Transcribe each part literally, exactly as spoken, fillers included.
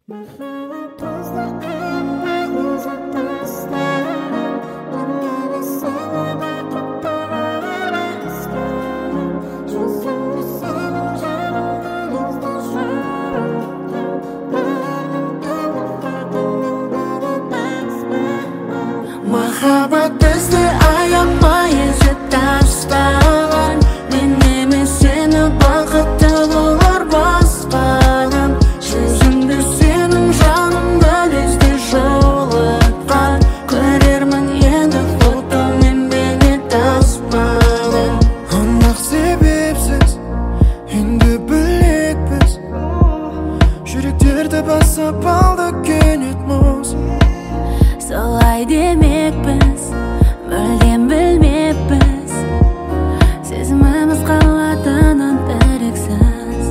Махаббат бізді аямай езіп тастаған. Мен емес сені бақытты болар баспадым. Жүзіңді сенің жанымды лезде жолыққан. Көрермін енді фотомен бейне таспадым. Анық себепсіз енді білекпіз. Жүректерді басып алды кенет мұз. Солай демекпіз, мүлдем білмеппіз. Сезіміміз қалатынын еріксіз.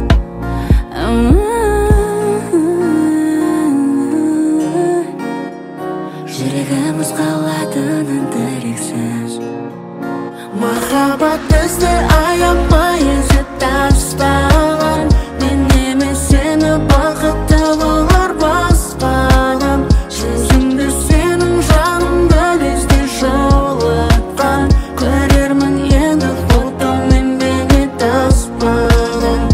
Жүрегіміз қалатынын еріксіз. Махаббат бізді аямай езіп тастаған. Мен емес сені бақытты болар баспадым. Жүзіңді сенің жанымды лезде жолыққан. Көрермін енді фотомен бейне таспадым.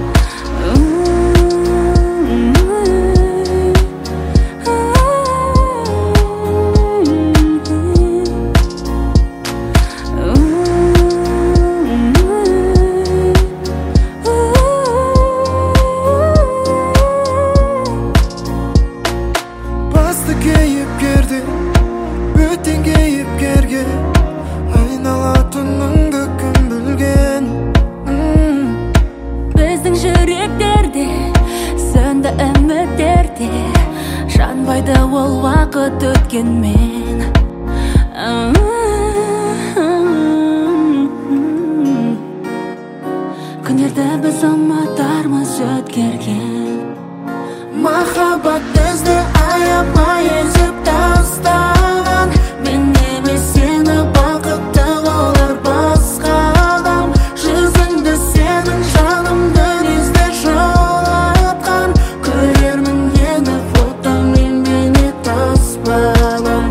Басты кейіпкерде бөтен кейіпкерге айналатыныңды кім білген? Біздің жүректерде сөнді үміттерде, жанбайды ол уақыт өткенмен. Күндерді біз ұмытармыз өткерген. Махаббат бізді аямай езіп тастаған. Мен емес сені бақытты болар басқа адам. Жүзіңді сенің жанымды лезде жолатқан. Көрермін енді фотомен бейне таспадым.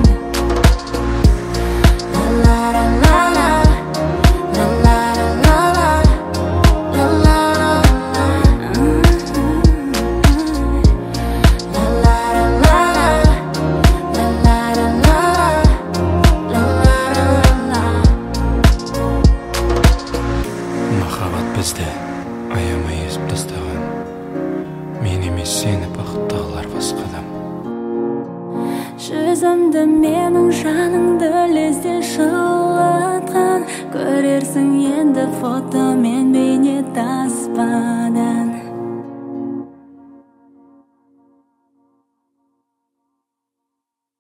Махаббат бізді аямай езіп тастаған. Мен емес сені бақытты қылар басқа адам. Жүзімді менің жаныңды лезде жылатқан. Көрерсің енді фотомен бейне таспадан.